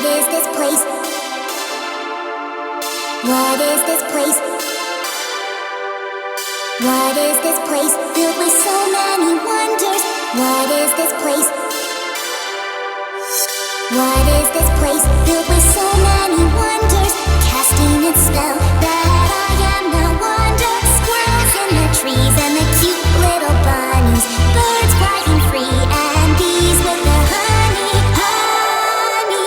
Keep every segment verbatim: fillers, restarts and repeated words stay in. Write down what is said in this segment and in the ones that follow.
What is this place? What is this place? What is this place filled with so many wonders? What is this place? What is this place filled with so many wonders? Casting its spell that I am no wonder. Squirrels in the trees and the cute little bunnies, birds flying free and bees with their honey, honey.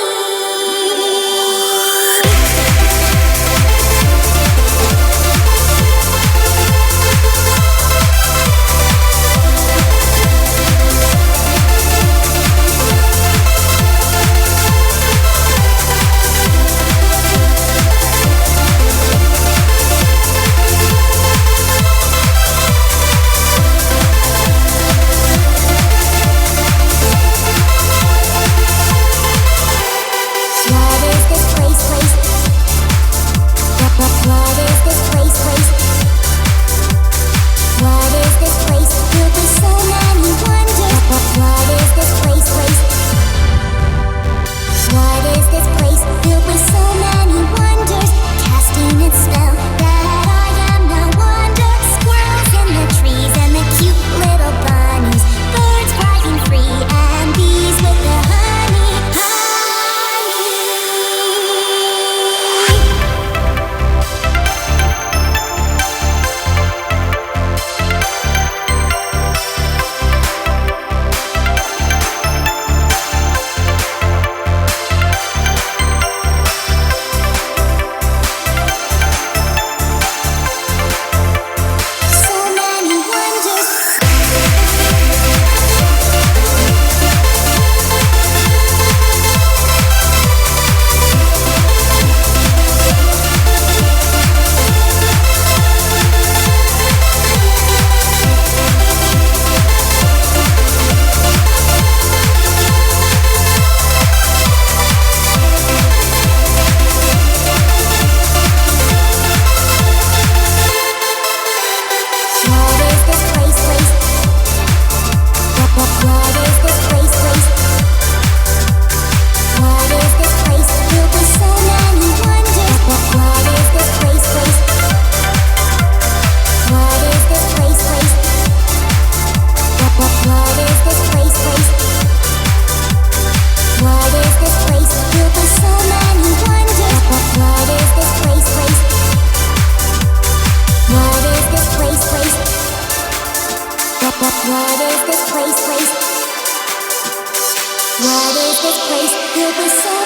What is this place, place? What is this place filled with so